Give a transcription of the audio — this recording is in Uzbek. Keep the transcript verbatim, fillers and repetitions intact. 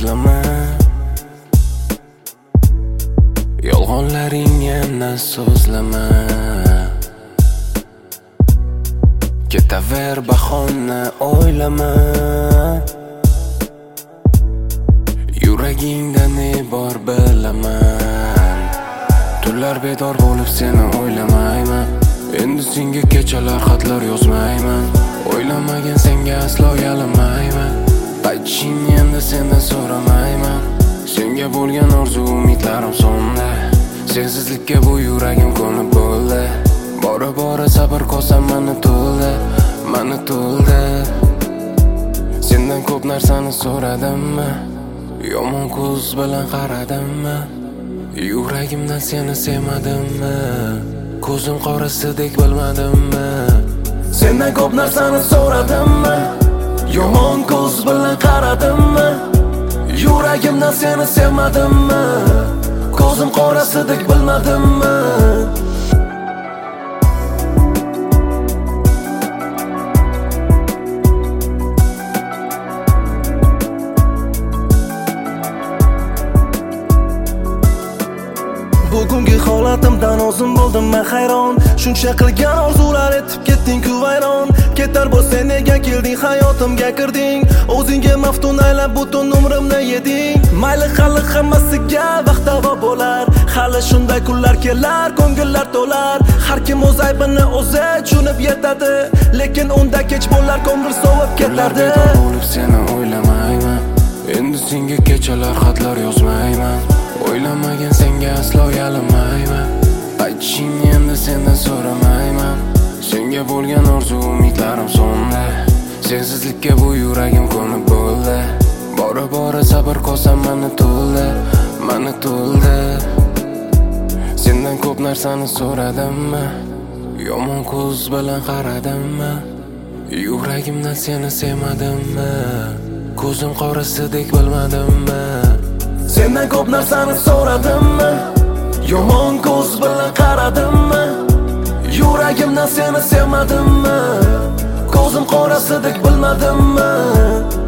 so'zlama, yolg'onlaring yana so'zlama. Ketaver bahona o'ylama, yuragingda ne bor bilaman. Tunlar bedor bo'lib seni o'ylamayman, endi senga kechalar xatlar yozmayman. O'ylamagan senga aslo yalamayman, qaytishingni endi sendan so'ramayman. Senga bo'lgan orzu umidlarim so'ndi, sensizlikka bu yuragim ko'nib bo'ldi. Bora bora sabr qolsam mani to'ldi, mani to'ldi. Sendan ko'p narsani so'radimmi, yomon ko'z bilan qaradimmi? Yuragimdan seni sevmadimmi, ko'zim qorasidek bilmadimmi? Sendan ko'p narsani so'radimmi, yomon ko'z bilan qaradimmi? Yuragimdan seni sevmadimmi, ko'zim qorasidek bilmadimmi? Bugungi holatimdan o'zim bo'ldim men hayron. Shuncha qilgan orzular etib ketding-ku vayron. Ketar bo'lsa nega kelding, hayotimga kirding? O'zingga maftun aylab butun umrimni yeding. Mayli hali hammasiga vaqt-davo bo'lar, hali shunday kunlar kelar, ko'ngillar to'lar. Har kim o'z aybini o'zi tushunib yetadi, lekin unda kech bo'lar, ko'ngil sovib ketardi. Bedor bo'lib seni o'ylamayman, endi senga kechalar xatlar yozmayman. O'ylamagan senga aslo yalamayman, qaytishingni endi sendan so'ramayman. Senga bo'lgan orzu umidlarim so'ndi, sensizlikka bu yuragim ko'nib bo'ldi. Bora bora sabr qolsam mani to'ldi, mani to'ldi. Sendan ko'p narsani so'radimmi, yomon ko'z bilan qaradimmi? Yuragimdan seni sevmadimmi, ko'zim qorasidek bilmadimmi? Sendan ko'p narsani so'radimmi, yomon ko'z bilan qaradimmi? Yuragimdan seni sevmadimmi, ko'zim qorasidek bilmadimmi?